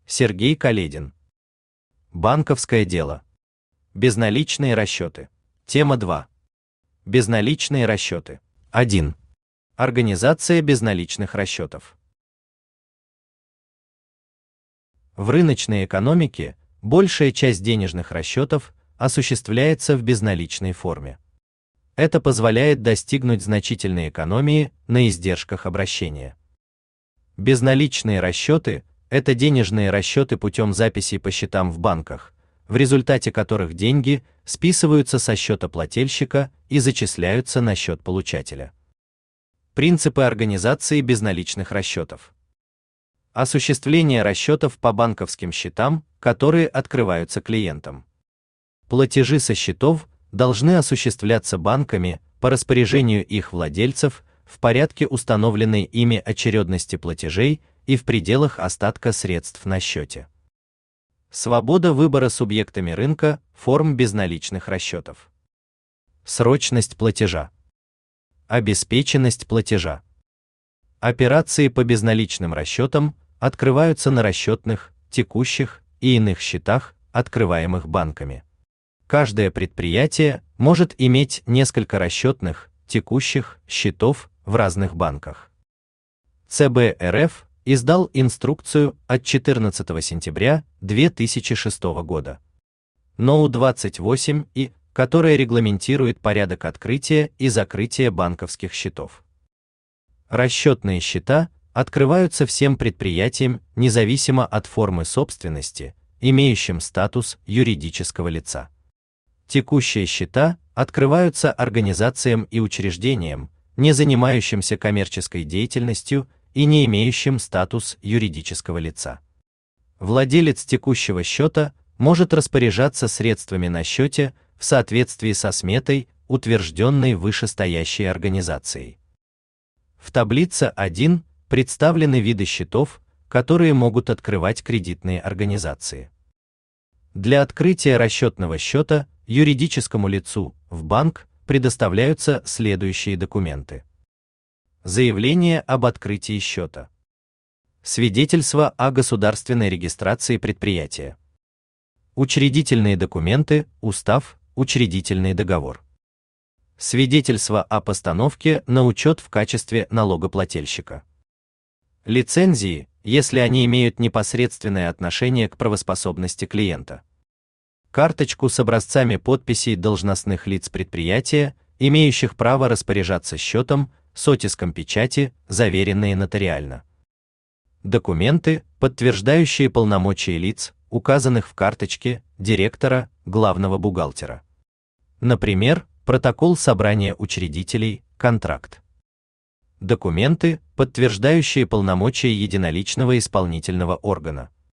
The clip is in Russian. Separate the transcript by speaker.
Speaker 1: Сергей Каледин. Банковское дело. Безналичные расчеты. Тема 2. Безналичные расчеты. 1. Организация безналичных расчетов. В рыночной экономике большая часть денежных расчетов осуществляется в безналичной форме. Это позволяет достигнуть значительной экономии на издержках обращения. Безналичные расчеты – это денежные расчеты путем записей по счетам в банках, в результате которых деньги списываются со счета плательщика и зачисляются на счет получателя. Принципы организации безналичных расчетов. Осуществление расчетов по банковским счетам, которые открываются клиентам. Платежи со счетов должны осуществляться банками по распоряжению их владельцев в порядке установленной ими очередности платежей и в пределах остатка средств на счете. Свобода выбора субъектами рынка форм безналичных расчетов. Срочность платежа. Обеспеченность платежа. Операции по безналичным расчетам открываются на расчетных, текущих и иных счетах, открываемых банками. Каждое предприятие может иметь несколько расчетных, текущих счетов в разных банках. ЦБ РФ издал инструкцию от 14 сентября 2006 года. НОУ 28 и, которая регламентирует порядок открытия и закрытия банковских счетов. Расчетные счета открываются всем предприятиям независимо от формы собственности, имеющим статус юридического лица. Текущие счета открываются организациям и учреждениям, не занимающимся коммерческой деятельностью и не имеющим статус юридического лица. Владелец текущего счета может распоряжаться средствами на счете в соответствии со сметой, утвержденной вышестоящей организацией. В таблице 1 представлены виды счетов, которые могут открывать кредитные организации. Для открытия расчетного счета юридическому лицу в банк предоставляются следующие документы: заявление об открытии счета, свидетельство о государственной регистрации предприятия, учредительные документы, устав, учредительный договор, свидетельство о постановке на учет в качестве налогоплательщика, лицензии, если они имеют непосредственное отношение к правоспособности клиента, карточку с образцами подписей должностных лиц предприятия, имеющих право распоряжаться счетом, с оттиском печати, заверенные нотариально. Документы, подтверждающие полномочия лиц, указанных в карточке директора, главного бухгалтера. Например, протокол собрания учредителей, контракт. Документы, подтверждающие полномочия единоличного исполнительного органа.